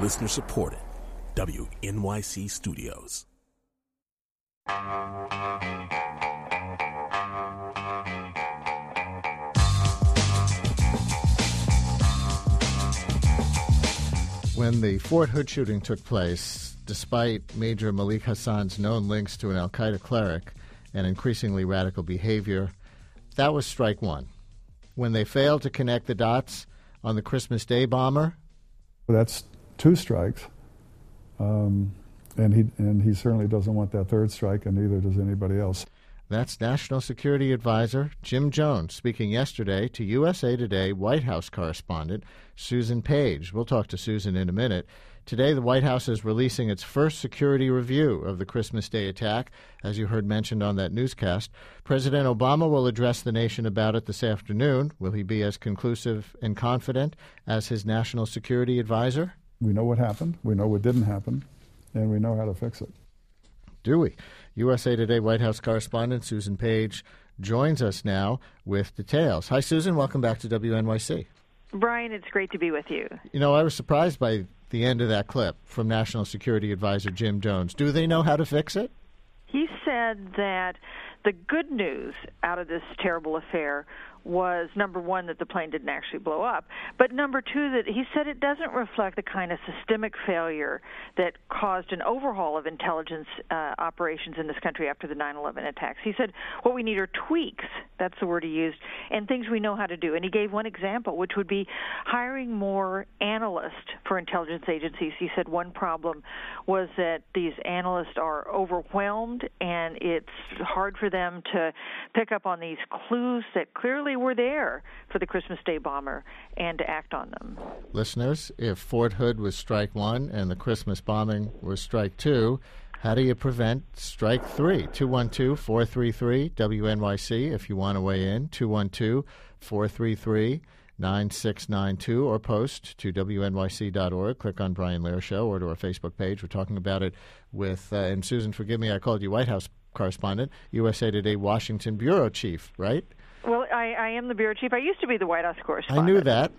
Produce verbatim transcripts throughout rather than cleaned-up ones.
Listener supported. W N Y C Studios. When the Fort Hood shooting took place, despite Major Malik Hassan's known links to an al-Qaeda cleric and increasingly radical behavior, that was strike one. When they failed to connect the dots on the Christmas Day bomber, that's two strikes, um, and he and he certainly doesn't want that third strike, and neither does anybody else. That's National Security Advisor Jim Jones speaking yesterday to U S A Today White House correspondent Susan Page. We'll talk to Susan in a minute. Today, the White House is releasing its first security review of the Christmas Day attack, as you heard mentioned on that newscast. President Obama will address the nation about it this afternoon. Will he be as conclusive and confident as his National Security Advisor? We know what happened, we know what didn't happen, and we know how to fix it. Do we? U S A Today White House correspondent Susan Page joins us now with details. Hi, Susan. Welcome back to W N Y C. Brian, it's great to be with you. You know, I was surprised by the end of that clip from National Security Advisor Jim Jones. Do they know how to fix it? He said that the good news out of this terrible affair was, number one, that the plane didn't actually blow up, but number two, that he said it doesn't reflect the kind of systemic failure that caused an overhaul of intelligence uh, operations in this country after the nine eleven attacks. He said what we need are tweaks, that's the word he used, and things we know how to do. And he gave one example, which would be hiring more analysts for intelligence agencies. He said one problem was that these analysts are overwhelmed, and it's hard for them to pick up on these clues that clearly were there for the Christmas Day bomber and to act on them. Listeners, if Fort Hood was strike one and the Christmas bombing was strike two, how do you prevent strike three? two one two, four three three, W N Y C if you want to weigh in, two one two, four three three, nine six nine two, or post to W N Y C dot org. Click on Brian Lehrer Show or to our Facebook page. We're talking about it with, uh, and Susan, forgive me, I called you White House correspondent, U S A Today Washington bureau chief, right? Well, I, I am the bureau chief. I used to be the White House correspondent. I knew that,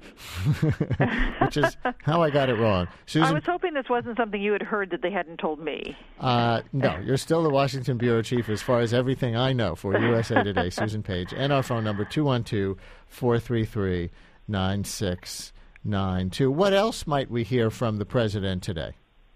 which is how I got it wrong. Susan, I was hoping this wasn't something you had heard that they hadn't told me. Uh, no, you're still the Washington bureau chief as far as everything I know for U S A Today, Susan Page. And our phone number, two one two, four three three, nine six nine two. What else might we hear from the president today?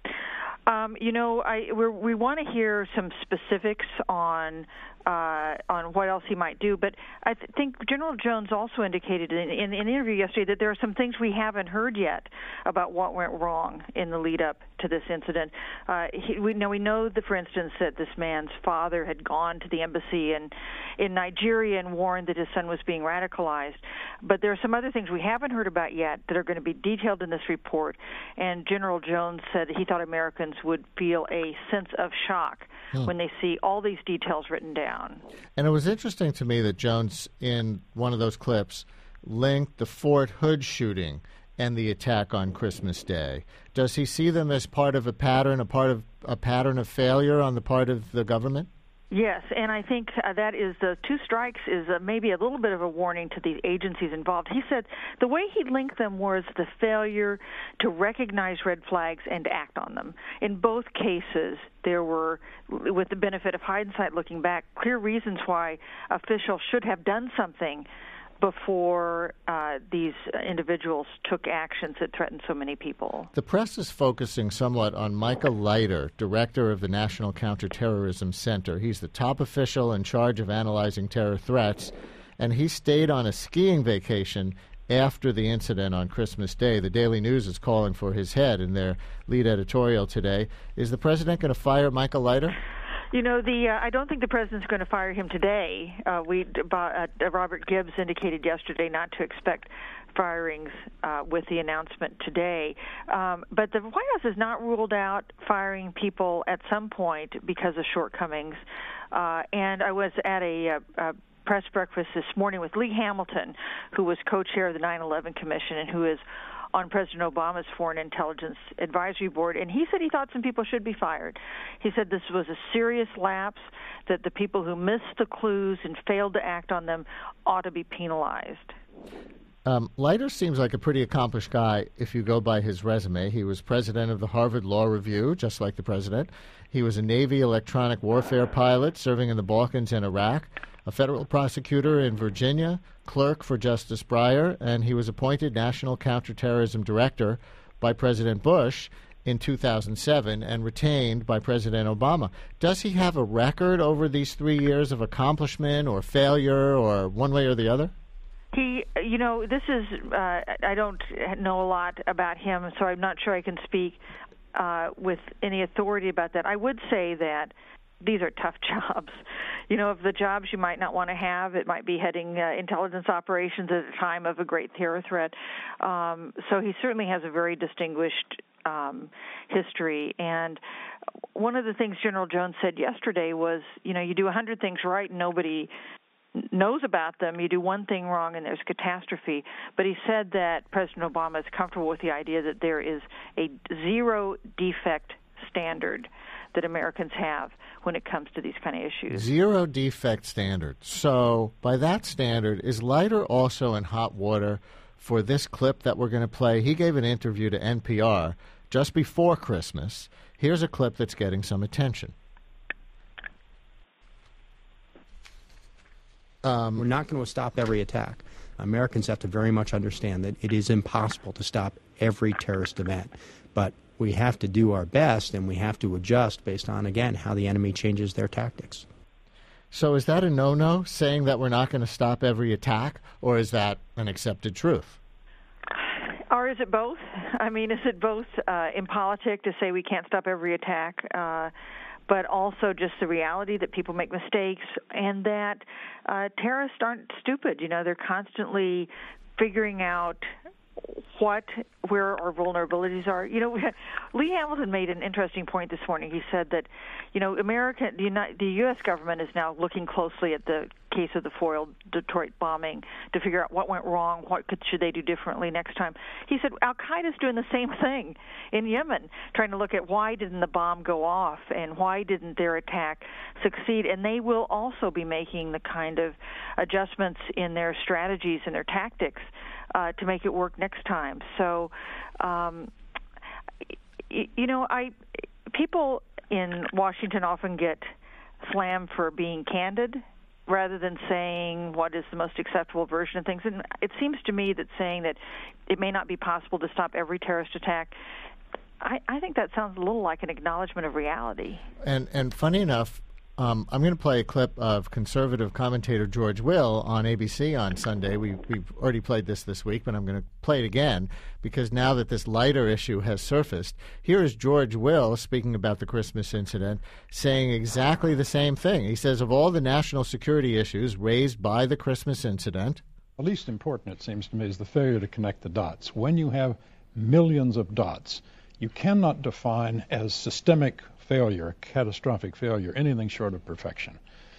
Um, you know, I we're, we want to hear some specifics on uh, on what else he might do. But I th- think General Jones also indicated in, in, in an interview yesterday that there are some things we haven't heard yet about what went wrong in the lead up to this incident. Uh, he, we know we know that, for instance, that this man's father had gone to the embassy in in Nigeria and warned that his son was being radicalized. But there are some other things we haven't heard about yet that are going to be detailed in this report. And General Jones said he thought Americans would feel a sense of shock hmm. when they see all these details written down. And it was interesting to me that Jones, in one of those clips, linked the Fort Hood shooting and the attack on Christmas Day. Does he see them as part of a pattern, a part of a pattern of failure on the part of the government? Yes, and I think uh, that is the two strikes is uh, maybe a little bit of a warning to the agencies involved. He said the way he linked them was the failure to recognize red flags and to act on them. In both cases, there were, with the benefit of hindsight looking back, clear reasons why officials should have done something before uh, these individuals took actions that threatened so many people. The press is focusing somewhat on Michael Leiter, director of the National Counterterrorism Center. He's the top official in charge of analyzing terror threats, and he stayed on a skiing vacation after the incident on Christmas Day. The Daily News is calling for his head in their lead editorial today. Is the president going to fire Michael Leiter? You know, the uh, I don't think the president's going to fire him today. Uh, we uh, Robert Gibbs indicated yesterday not to expect firings uh, with the announcement today. Um, but the White House has not ruled out firing people at some point because of shortcomings. Uh, and I was at a, a, a press breakfast this morning with Lee Hamilton, who was co-chair of the nine eleven Commission and who is on President Obama's Foreign Intelligence Advisory Board, and he said he thought some people should be fired. He said this was a serious lapse, that the people who missed the clues and failed to act on them ought to be penalized. Um, Leiter seems like a pretty accomplished guy if you go by his resume. He was president of the Harvard Law Review, just like the president. He was a Navy electronic warfare pilot serving in the Balkans and Iraq, a federal prosecutor in Virginia, clerk for Justice Breyer, and he was appointed National Counterterrorism Director by President Bush in two thousand seven and retained by President Obama. Does he have a record over these three years of accomplishment or failure or one way or the other? He, you know, this is, uh, I don't know a lot about him, so I'm not sure I can speak uh, with any authority about that. I would say that these are tough jobs. You know, of the jobs you might not want to have, it might be heading uh, intelligence operations at a time of a great terror threat. Um, so he certainly has a very distinguished um, history. And one of the things General Jones said yesterday was, you know, you do a hundred things right and nobody knows about them. You do one thing wrong and there's catastrophe. But he said that President Obama is comfortable with the idea that there is a zero defect standard that Americans have when it comes to these kind of issues. Zero defect standard. So by that standard, is Leiter also in hot water for this clip that we're going to play? He gave an interview to N P R just before Christmas. Here's a clip that's getting some attention. Um, We're not going to stop every attack. Americans have to very much understand that it is impossible to stop every terrorist event. But we have to do our best, and we have to adjust based on, again, how the enemy changes their tactics. So is that a no-no, saying that we're not going to stop every attack, or is that an accepted truth? Or is it both? I mean, is it both uh, impolitic to say we can't stop every attack, uh, but also just the reality that people make mistakes and that uh, terrorists aren't stupid. You know, they're constantly figuring out what, where our vulnerabilities are. You know, Lee Hamilton made an interesting point this morning. He said that, you know, America, the, United, the U S government is now looking closely at the case of the foiled Detroit bombing to figure out what went wrong, what could, should they do differently next time. He said Al-Qaeda's doing the same thing in Yemen, trying to look at why didn't the bomb go off and why didn't their attack succeed. And they will also be making the kind of adjustments in their strategies and their tactics Uh, to make it work next time. So, um, y- you know, I people in Washington often get slammed for being candid rather than saying what is the most acceptable version of things. And it seems to me that saying that it may not be possible to stop every terrorist attack, I, I think that sounds a little like an acknowledgement of reality. And and funny enough, Um, I'm going to play a clip of conservative commentator George Will on A B C on Sunday. We, we've already played this this week, but I'm going to play it again because now that this Leiter issue has surfaced, here is George Will speaking about the Christmas incident, saying exactly the same thing. He says, of all the national security issues raised by the Christmas incident, the least important, it seems to me, is the failure to connect the dots. When you have millions of dots, you cannot define as systemic failure, catastrophic failure, anything short of perfection.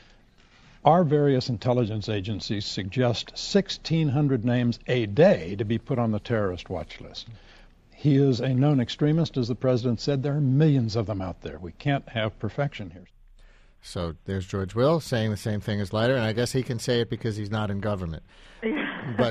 Our various intelligence agencies suggest sixteen hundred names a day to be put on the terrorist watch list. He is a known extremist, as the president said. There are millions of them out there. We can't have perfection here. So there's George Will saying the same thing as Leiter, and I guess he can say it because he's not in government. But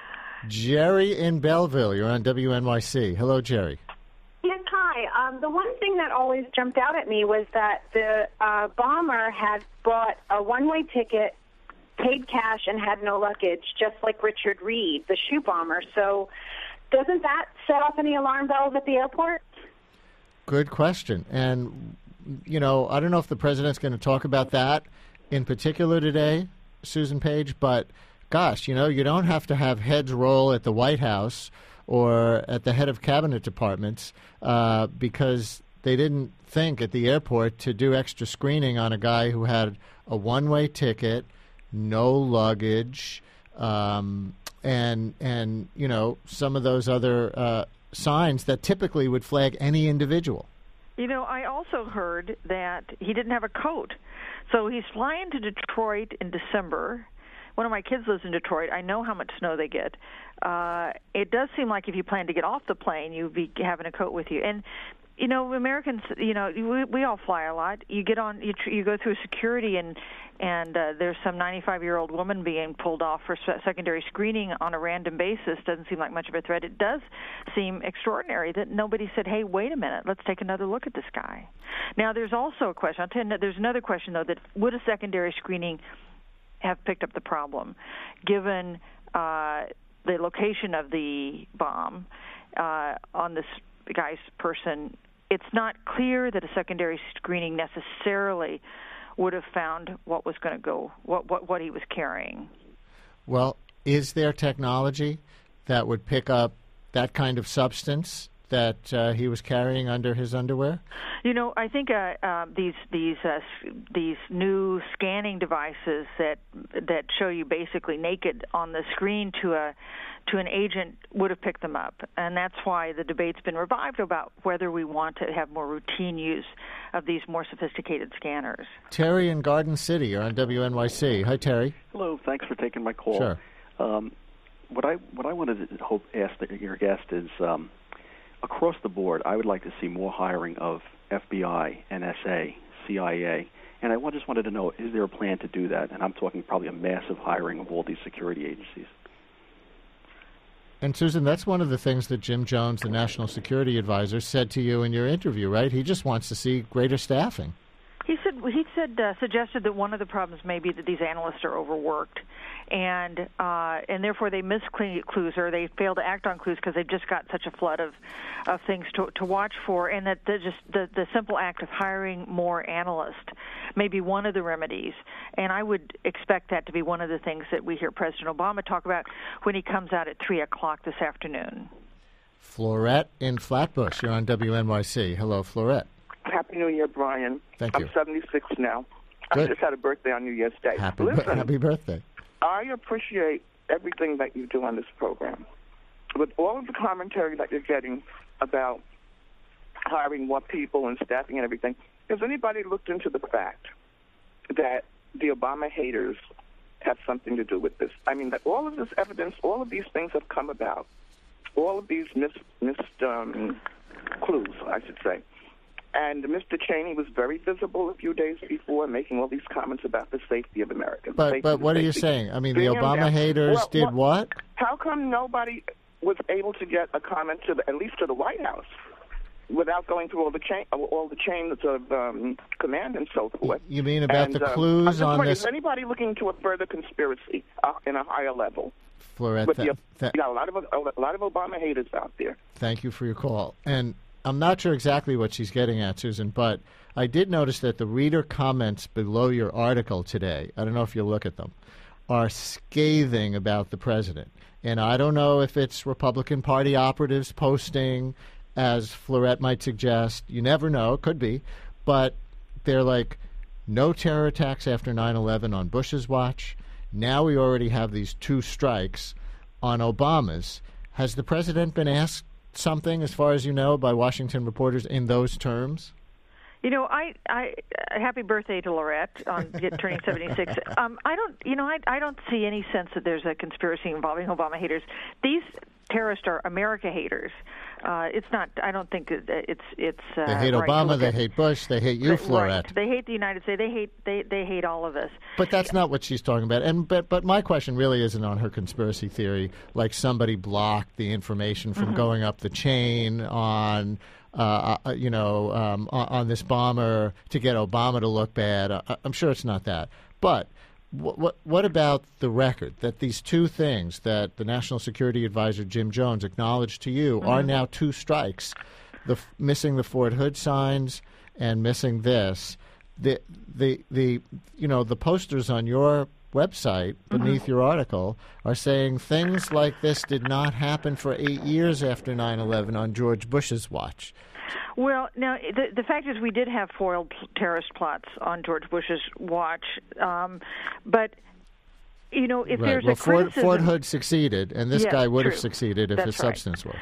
Jerry in Belleville, you're on W N Y C. Hello, Jerry. Yes, hi. Um, the one thing that always jumped out at me was that the uh, bomber had bought a one-way ticket, paid cash, and had no luggage, just like Richard Reed, the shoe bomber. So doesn't that set off any alarm bells at the airport? Good question. And, you know, I don't know if the president's going to talk about that in particular today, Susan Page, but, gosh, you know, you don't have to have heads roll at the White House or at the head of cabinet departments uh, because they didn't think at the airport to do extra screening on a guy who had a one-way ticket, no luggage, um, and, and you know, some of those other uh, signs that typically would flag any individual. You know, I also heard that he didn't have a coat. So he's flying to Detroit in December. One of my kids lives in Detroit. I know how much snow they get. Uh, it does seem like if you plan to get off the plane, you'd be having a coat with you. And you know, Americans, you know, we, we all fly a lot. You get on, you, tr- you go through security, and and uh, there's some ninety-five-year-old woman being pulled off for se- secondary screening on a random basis. Doesn't seem like much of a threat. It does seem extraordinary that nobody said, hey, wait a minute, let's take another look at this guy. Now, there's also a question. I'll tell you, there's another question, though, that would a secondary screening have picked up the problem, given uh, the location of the bomb uh, on this guy's person? It's not clear that a secondary screening necessarily would have found what was going to go, what, what what he was carrying. Well, is there technology that would pick up that kind of substance that uh, he was carrying under his underwear? You know, I think uh, uh, these these uh, these new scanning devices that that show you basically naked on the screen to a to an agent would have picked them up, and that's why the debate's been revived about whether we want to have more routine use of these more sophisticated scanners. Terry in Garden City, you're on W N Y C. Hi, Terry. Hello. Thanks for taking my call. Sure. Um, what I what I wanted to hope ask the, your guest is, um, across the board, I would like to see more hiring of F B I, N S A, C I A, and I just wanted to know, is there a plan to do that? And I'm talking probably a massive hiring of all these security agencies. And, Susan, that's one of the things that Jim Jones, the National Security Advisor, said to you in your interview, right? He just wants to see greater staffing. He said he said uh, suggested that one of the problems may be that these analysts are overworked, and uh, and therefore they miss clues or they fail to act on clues because they've just got such a flood of of things to to watch for, and that the, just the the simple act of hiring more analysts may be one of the remedies. And I would expect that to be one of the things that we hear President Obama talk about when he comes out at three o'clock this afternoon. Florette in Flatbush, you're on W N Y C. Hello, Florette. Happy New Year, Brian. Thank you. I'm seventy-six now. Good. I just had a birthday on New Year's Day. Happy, Listen, happy birthday. I appreciate everything that you do on this program. With all of the commentary that you're getting about hiring more people and staffing and everything, has anybody looked into the fact that the Obama haters have something to do with this? I mean, that all of this evidence, all of these things have come about, all of these missed, missed um, clues, I should say. And Mister Cheney was very visible a few days before, making all these comments about the safety of America. But but what are you saying? I mean, the Obama haters well, did what, what? How come nobody was able to get a comment to the, at least to the White House, without going through all the chain, all the chains of um, command and so forth? You mean about and, the uh, clues on wondering, this? Is anybody looking into a further conspiracy uh, in a higher level? Florette, With th- the, th- you got a lot of a lot of Obama haters out there. Thank you for your call. And I'm not sure exactly what she's getting at, Susan, but I did notice that the reader comments below your article today, I don't know if you look at them, are scathing about the president. And I don't know if it's Republican Party operatives posting, as Florette might suggest. You never know. It could be. But they're like, no terror attacks after nine eleven on Bush's watch. Now we already have these two strikes on Obama's. Has the president been asked something, as far as you know, by Washington reporters in those terms? You know, I, I happy birthday to Lorette on get, turning seventy-six. Um, I don't, you know, I, I don't see any sense that there's a conspiracy involving Obama haters. These terrorists are America haters. Uh, it's not. I don't think it, it's it's. Uh, they hate right Obama. They hate Bush. They hate you, they, Florette. Right. They hate the United States. They hate they they hate all of us. But that's not what she's talking about. And but but my question really isn't on her conspiracy theory, like somebody blocked the information from mm-hmm. going up the chain on. Uh, uh, you know, um, on, on this bomber to get Obama to look bad. Uh, I'm sure it's not that. But what, what what about the record that these two things that the National Security Advisor Jim Jones acknowledged to you mm-hmm. are now two strikes, the f- missing the Fort Hood signs and missing this. The the the you know the posters on your website beneath mm-hmm. your article are saying things like this did not happen for eight years after nine eleven on George Bush's watch. Well, now, the, the fact is we did have foiled terrorist plots on George Bush's watch, um, but, you know, if right. there's well, a Fort, criticism... Fort Hood succeeded, and this yeah, guy would true. have succeeded if That's his right. substance worked.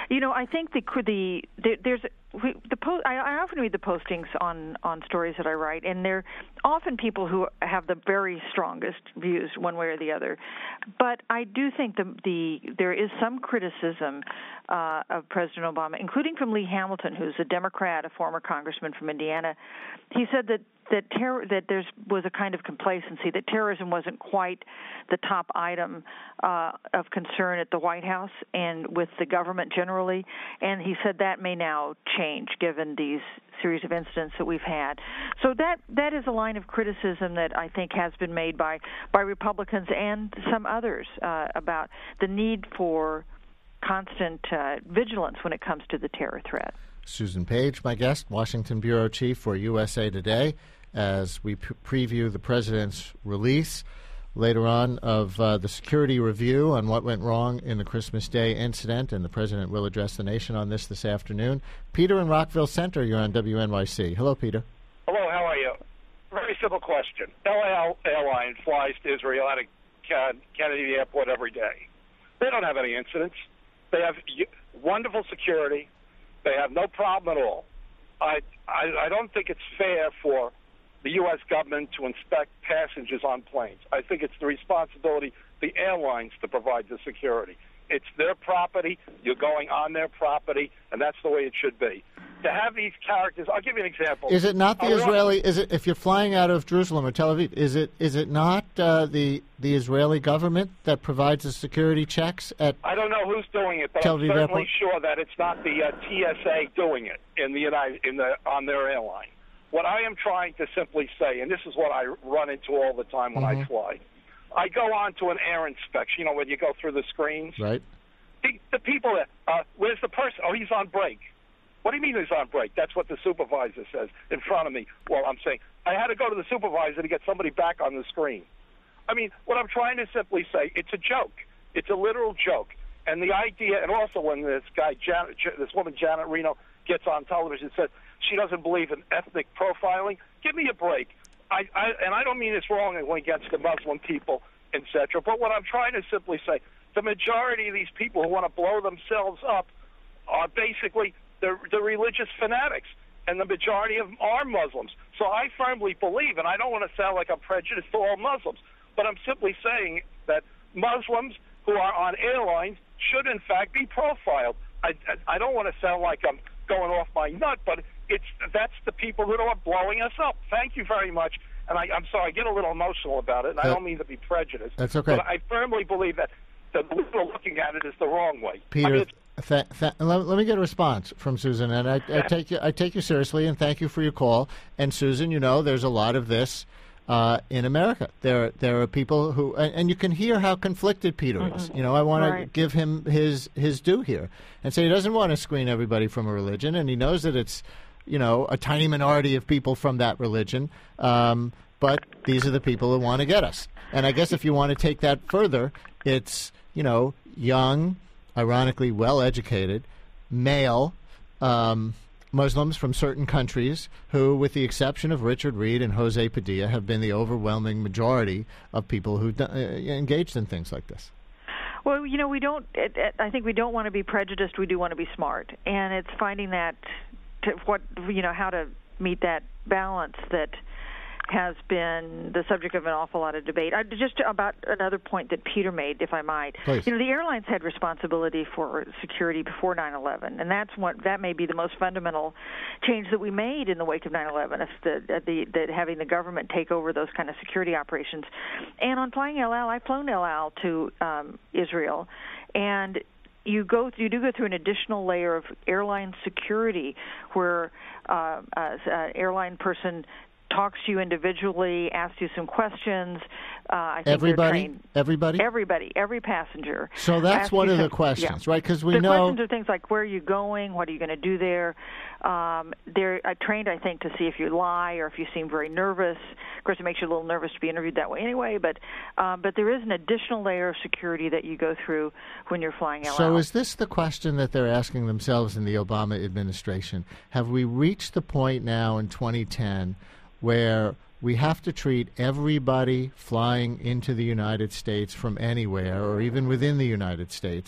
You know, I think the the, the there's we, the po- I, I often read the postings on, on stories that I write, and they're often people who have the very strongest views one way or the other. But I do think the the there is some criticism uh, of President Obama, including from Lee Hamilton, who's a Democrat, a former congressman from Indiana. He said that that terror that there was a kind of complacency, that terrorism wasn't quite the top item uh, of concern at the White House and with the government generally, and he said that may now change given these series of incidents that we've had. So that that is a line of criticism that I think has been made by, by Republicans and some others uh, about the need for constant uh, vigilance when it comes to the terror threat. Susan Page, my guest, Washington Bureau Chief for U S A Today, as we p- preview the president's release later on of uh, the security review on what went wrong in the Christmas Day incident, and the president will address the nation on this this afternoon. Peter in Rockville Center, you're on W N Y C. Hello, Peter. Hello, how are you? Very simple question. El Al Airlines flies to Israel out of Ken- Kennedy Airport every day. They don't have any incidents. They have wonderful security. They have no problem at all. I, I I don't think it's fair for the U S government to inspect passengers on planes. I think it's the responsibility of the airlines to provide the security. It's their property. You're going on their property, and that's the way it should be. To have these characters, I'll give you an example. Is it not the I Israeli? Is it if you're flying out of Jerusalem or Tel Aviv? Is it is it not uh, the the Israeli government that provides the security checks at? I don't know who's doing it, but Tel I'm Aviv certainly Airport? sure that it's not the uh, T S A doing it in the United in the on their airline. What I am trying to simply say, and this is what I run into all the time when Mm-hmm. I fly, I go on to an air inspection. You know, when you go through the screens. Right. The, the people that, uh, where's the person? Oh, he's on break. What do you mean he's on break? That's what the supervisor says in front of me. Well, I'm saying I had to go to the supervisor to get somebody back on the screen. I mean, what I'm trying to simply say, it's a joke. It's a literal joke. And the idea, and also when this guy, Janet, this woman, Janet Reno, gets on television and says she doesn't believe in ethnic profiling, give me a break. I, I, and I don't mean it's wrong against the Muslim people, et cetera. But what I'm trying to simply say, the majority of these people who want to blow themselves up are basically the, the religious fanatics, and the majority of them are Muslims. So I firmly believe, and I don't want to sound like I'm prejudiced to all Muslims, but I'm simply saying that Muslims who are on airlines should, in fact, be profiled. I, I, I don't want to sound like I'm going off my nut, but it's that's the people who are blowing us up. Thank you very much. And I, I'm sorry, I get a little emotional about it, and I don't mean to be prejudiced. That's okay. But I firmly believe that the way we're looking at it is the wrong way. Peter, I mean, th- th- let, let me get a response from Susan, and I, I take you I take you seriously, and thank you for your call. And Susan, you know, there's a lot of this uh, in America. There there are people who, and, and you can hear how conflicted Peter mm-hmm. is. You know, I want Right. to give him his his due here, and say he doesn't want to screen everybody from a religion, and he knows that it's, you know, a tiny minority of people from that religion. Um, but these are the people who want to get us. And I guess if you want to take that further, it's, you know, young, ironically well-educated, male um, Muslims from certain countries who, with the exception of Richard Reed and Jose Padilla, have been the overwhelming majority of people who uh, engaged in things like this. Well, you know, we don't. It, it, I think we don't want to be prejudiced. We do want to be smart, and it's finding that, to what you know, how to meet that balance that has been the subject of an awful lot of debate. I, just about another point that Peter made, if I might. Please. You know, the airlines had responsibility for security before nine eleven, and that's what that may be the most fundamental change that we made in the wake of nine eleven. It's the, the, the having the government take over those kind of security operations. And on flying El Al, I've flown El Al to um, Israel, and you go you do go through an additional layer of airline security where uh, uh, an airline person talks to you individually, asks you some questions. Uh, I think everybody, trained, everybody, everybody, every passenger. So that's one of some, the questions, yeah. right? Because we the know the questions are things like where are you going, what are you going to do there. Um, they're uh, trained, I think, to see if you lie or if you seem very nervous. Of course, it makes you a little nervous to be interviewed that way anyway. But um, but there is an additional layer of security that you go through when you're flying El Al. So is this the question that they're asking themselves in the Obama administration? Have we reached the point now in twenty ten where we have to treat everybody flying into the United States from anywhere or even within the United States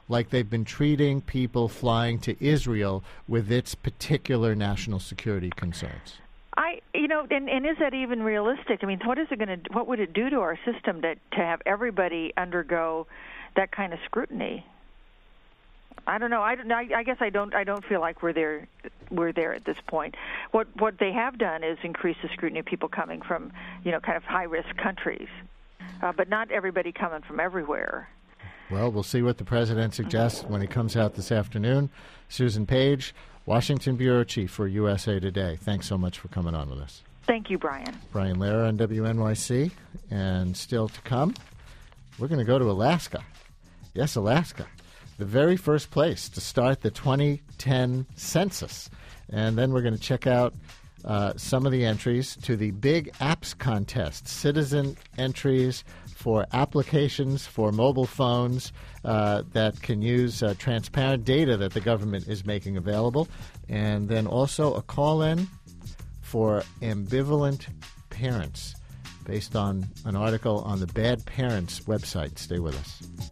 like they've been treating people flying to Israel with its particular national security concerns. I, you know, and, and is that even realistic? I mean, what is it going to? What would it do to our system to to have everybody undergo that kind of scrutiny? I don't know. I don't. I, I guess I don't. I don't feel like we're there. We're there at this point. What what they have done is increase the scrutiny of people coming from, you know, kind of high risk countries, uh, but not everybody coming from everywhere. Well, we'll see what the president suggests when he comes out this afternoon. Susan Page, Washington Bureau Chief for U S A Today. Thanks so much for coming on with us. Thank you, Brian. Brian Lehrer on W N Y C. And still to come, we're going to go to Alaska. Yes, Alaska. The very first place to start the twenty ten census. And then we're going to check out uh, some of the entries to the Big Apps Contest, citizen entries for applications for mobile phones uh, that can use uh, transparent data that the government is making available. And then also a call-in for ambivalent parents based on an article on the Bad Parents website. Stay with us.